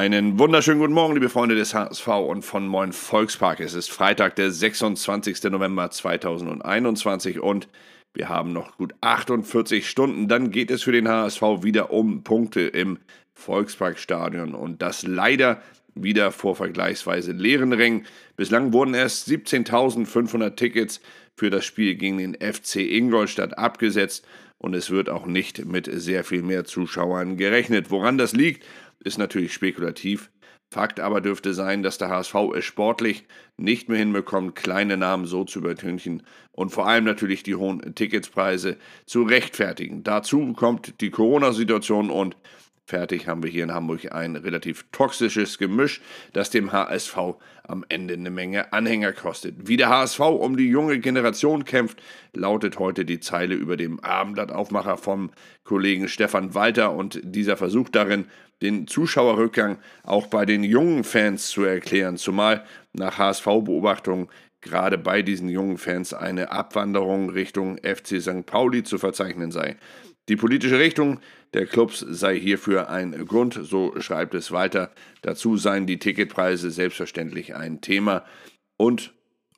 Einen wunderschönen guten Morgen, liebe Freunde des HSV und von Moin Volkspark. Es ist Freitag, der 26. November 2021 und wir haben noch gut 48 Stunden. Dann geht es für den HSV wieder um Punkte im Volksparkstadion und das leider wieder vor vergleichsweise leeren Rängen. Bislang wurden erst 17.500 Tickets für das Spiel gegen den FC Ingolstadt abgesetzt und es wird auch nicht mit sehr viel mehr Zuschauern gerechnet. Woran das liegt, ist natürlich spekulativ. Fakt aber dürfte sein, dass der HSV es sportlich nicht mehr hinbekommt, kleine Namen so zu übertünchen und vor allem natürlich die hohen Ticketspreise zu rechtfertigen. Dazu kommt die Corona-Situation und fertig haben wir hier in Hamburg ein relativ toxisches Gemisch, das dem HSV am Ende eine Menge Anhänger kostet. Wie der HSV um die junge Generation kämpft, lautet heute die Zeile über dem Abendblattaufmacher vom Kollegen Stefan Walter und dieser versucht darin, den Zuschauerrückgang auch bei den jungen Fans zu erklären, zumal nach HSV-Beobachtungen gerade bei diesen jungen Fans eine Abwanderung Richtung FC St. Pauli zu verzeichnen sei. Die politische Richtung der Clubs sei hierfür ein Grund, so schreibt es weiter. Dazu seien die Ticketpreise selbstverständlich ein Thema. Und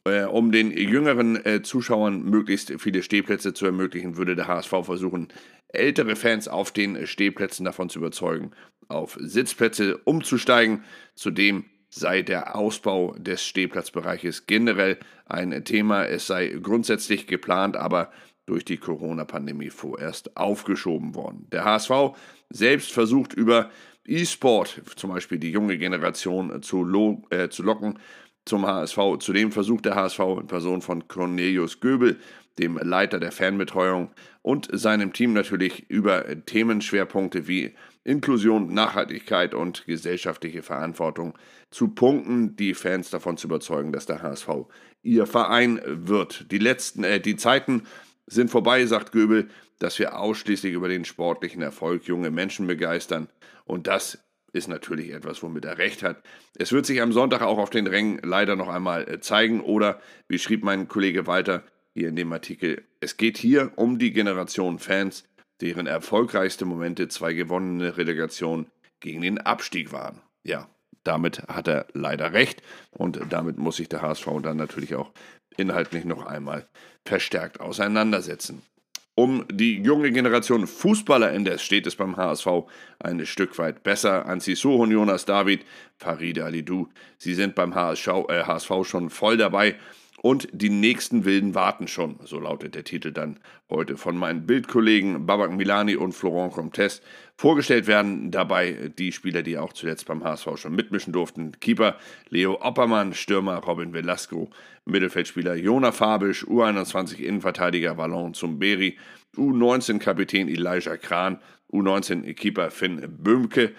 um den jüngeren Zuschauern möglichst viele Stehplätze zu ermöglichen, würde der HSV versuchen, ältere Fans auf den Stehplätzen davon zu überzeugen, auf Sitzplätze umzusteigen. Zudem sei der Ausbau des Stehplatzbereiches generell ein Thema. Es sei grundsätzlich geplant, aber durch die Corona-Pandemie vorerst aufgeschoben worden. Der HSV selbst versucht über E-Sport zum Beispiel die junge Generation zu locken zum HSV. Zudem versucht der HSV in Person von Cornelius Göbel, dem Leiter der Fanbetreuung und seinem Team natürlich über Themenschwerpunkte wie Inklusion, Nachhaltigkeit und gesellschaftliche Verantwortung zu punkten, die Fans davon zu überzeugen, dass der HSV ihr Verein wird. Die Zeiten sind vorbei, sagt Göbel, dass wir ausschließlich über den sportlichen Erfolg junge Menschen begeistern. Und das ist natürlich etwas, womit er recht hat. Es wird sich am Sonntag auch auf den Rängen leider noch einmal zeigen. Oder, wie schrieb mein Kollege Walter hier in dem Artikel, es geht hier um die Generation Fans, deren erfolgreichste Momente 2 gewonnene Relegationen gegen den Abstieg waren. Ja, damit hat er leider recht. Und damit muss sich der HSV dann natürlich auch inhaltlich noch einmal verstärkt auseinandersetzen. Um die junge Generation Fußballer indes steht es beim HSV ein Stück weit besser. Ansi Sohon, Jonas David, Farid Alidou, sie sind beim HSV schon voll dabei und die nächsten Wilden warten schon, so lautet der Titel dann heute von meinen Bildkollegen Babak Milani und Florent Comtes. Vorgestellt werden dabei die Spieler, die auch zuletzt beim HSV schon mitmischen durften. Keeper Leo Oppermann, Stürmer Robin Velasco, Mittelfeldspieler Jona Fabisch, U21 Innenverteidiger Valon Zumberi, U19-Kapitän Elijah Kran, U19-Keeper Finn Böhmke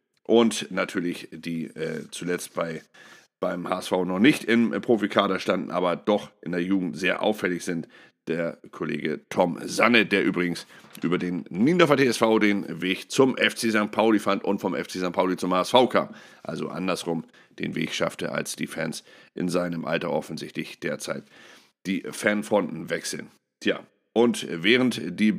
und natürlich die zuletzt beim HSV noch nicht im Profikader standen, aber doch in der Jugend sehr auffällig sind. Der Kollege Tom Sanne, der übrigens über den Niendorfer TSV den Weg zum FC St. Pauli fand und vom FC St. Pauli zum HSV kam. Also andersrum den Weg schaffte, als die Fans in seinem Alter offensichtlich derzeit die Fanfronten wechseln. Tja, und während die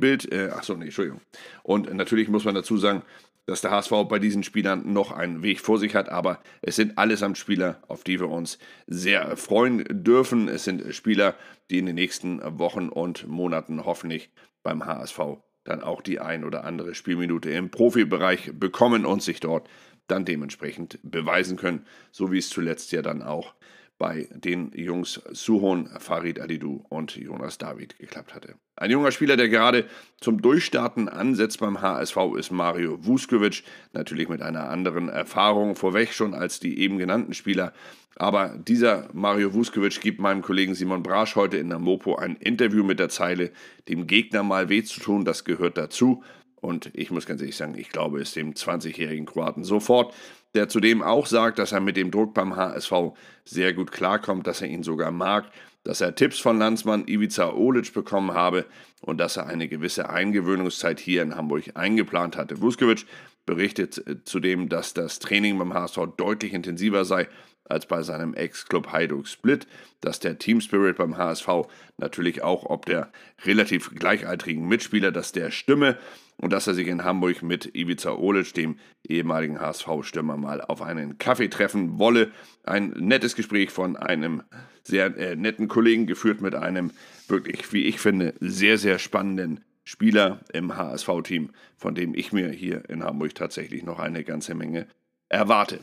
Und natürlich muss man dazu sagen, dass der HSV bei diesen Spielern noch einen Weg vor sich hat, aber es sind allesamt Spieler, auf die wir uns sehr freuen dürfen. Es sind Spieler, die in den nächsten Wochen und Monaten hoffentlich beim HSV dann auch die ein oder andere Spielminute im Profibereich bekommen und sich dort dann dementsprechend beweisen können, so wie es zuletzt ja dann auch bei den Jungs Suhon, Farid Alidou und Jonas David geklappt hatte. Ein junger Spieler, der gerade zum Durchstarten ansetzt beim HSV, ist Mario Vuskovic, natürlich mit einer anderen Erfahrung vorweg schon als die eben genannten Spieler. Aber dieser Mario Vuskovic gibt meinem Kollegen Simon Brasch heute in der Mopo ein Interview mit der Zeile, dem Gegner mal weh zu tun, das gehört dazu. Und ich muss ganz ehrlich sagen, ich glaube es dem 20-jährigen Kroaten sofort, der zudem auch sagt, dass er mit dem Druck beim HSV sehr gut klarkommt, dass er ihn sogar mag, dass er Tipps von Landsmann Ivica Olic bekommen habe und dass er eine gewisse Eingewöhnungszeit hier in Hamburg eingeplant hatte. Vuskovic berichtet zudem, dass das Training beim HSV deutlich intensiver sei als bei seinem Ex-Club Hajduk Split, dass der Teamspirit beim HSV natürlich auch ob der relativ gleichaltrigen Mitspieler, dass der stimme und dass er sich in Hamburg mit Ivica Olic, dem ehemaligen HSV-Stürmer, mal auf einen Kaffee treffen wolle. Ein nettes Gespräch von einem sehr netten Kollegen, geführt mit einem wirklich, wie ich finde, sehr, sehr spannenden Spieler im HSV-Team, von dem ich mir hier in Hamburg tatsächlich noch eine ganze Menge erwarte.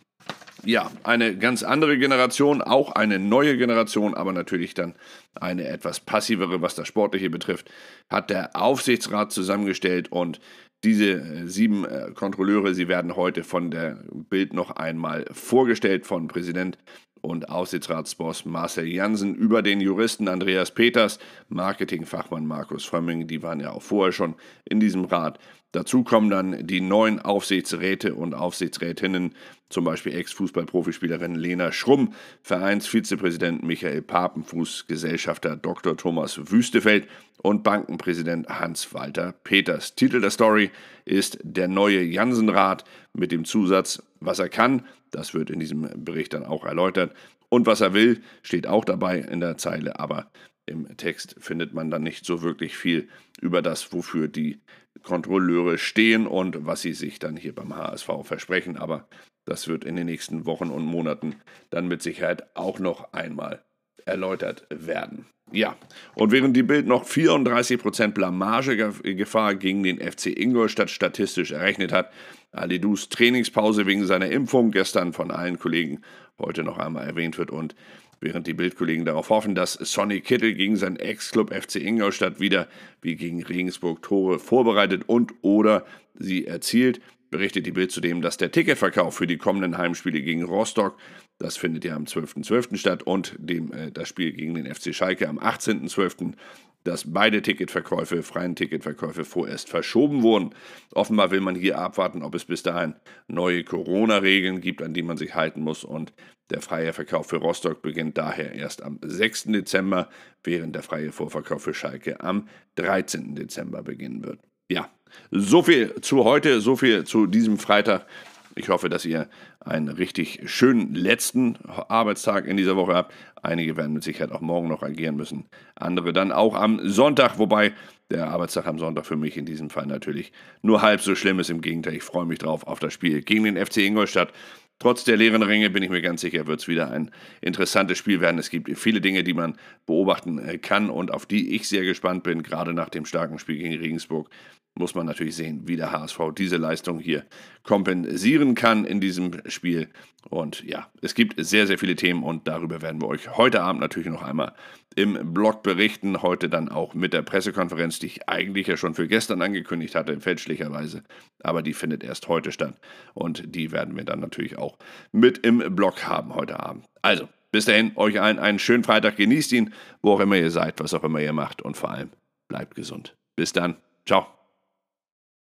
Ja, eine ganz andere Generation, auch eine neue Generation, aber natürlich dann eine etwas passivere, was das Sportliche betrifft, hat der Aufsichtsrat zusammengestellt und diese 7 Kontrolleure, sie werden heute von der Bild noch einmal vorgestellt von Präsident und Aufsichtsratsboss Marcel Jansen über den Juristen Andreas Peters, Marketingfachmann Markus Frömming, die waren ja auch vorher schon in diesem Rat. Dazu kommen dann die neuen Aufsichtsräte und Aufsichtsrätinnen, zum Beispiel Ex-Fußball-Profispielerin Lena Schrumm, Vereinsvizepräsident Michael Papenfuß, Gesellschafter Dr. Thomas Wüstefeld und Bankenpräsident Hans-Walter Peters. Titel der Story ist Der neue Jansen-Rat mit dem Zusatz, was er kann, das wird in diesem Bericht dann auch erläutert, und was er will, steht auch dabei in der Zeile, aber im Text findet man dann nicht so wirklich viel über das, wofür die Kontrolleure stehen und was sie sich dann hier beim HSV versprechen. Aber das wird in den nächsten Wochen und Monaten dann mit Sicherheit auch noch einmal erläutert werden. Ja, und während die Bild noch 34% Blamagegefahr gegen den FC Ingolstadt statistisch errechnet hat, Alidous Trainingspause wegen seiner Impfung gestern von allen Kollegen heute noch einmal erwähnt wird und während die Bildkollegen darauf hoffen, dass Sonny Kittel gegen seinen Ex-Club FC Ingolstadt wieder wie gegen Regensburg Tore vorbereitet und oder sie erzielt, berichtet die Bild zudem, dass der Ticketverkauf für die kommenden Heimspiele gegen Rostock, das findet ja am 12.12. statt, und das Spiel gegen den FC Schalke am 18.12., dass beide freien Ticketverkäufe vorerst verschoben wurden. Offenbar will man hier abwarten, ob es bis dahin neue Corona-Regeln gibt, an die man sich halten muss, und der freie Verkauf für Rostock beginnt daher erst am 6. Dezember, während der freie Vorverkauf für Schalke am 13. Dezember beginnen wird. Ja, so viel zu heute, so viel zu diesem Freitag. Ich hoffe, dass ihr einen richtig schönen letzten Arbeitstag in dieser Woche habt. Einige werden mit Sicherheit auch morgen noch agieren müssen, andere dann auch am Sonntag, wobei der Arbeitstag am Sonntag für mich in diesem Fall natürlich nur halb so schlimm ist. Im Gegenteil, ich freue mich drauf auf das Spiel gegen den FC Ingolstadt. Trotz der leeren Ränge bin ich mir ganz sicher, wird es wieder ein interessantes Spiel werden. Es gibt viele Dinge, die man beobachten kann und auf die ich sehr gespannt bin. Gerade nach dem starken Spiel gegen Regensburg muss man natürlich sehen, wie der HSV diese Leistung hier kompensieren kann in diesem Spiel. Und ja, es gibt sehr, sehr viele Themen und darüber werden wir euch heute Abend natürlich noch einmal im Blog berichten. Heute dann auch mit der Pressekonferenz, die ich eigentlich ja schon für gestern angekündigt hatte, fälschlicherweise. Aber die findet erst heute statt und die werden wir dann natürlich auch mit im Blog haben heute Abend. Also, bis dahin, euch allen einen schönen Freitag. Genießt ihn, wo auch immer ihr seid, was auch immer ihr macht und vor allem bleibt gesund. Bis dann. Ciao.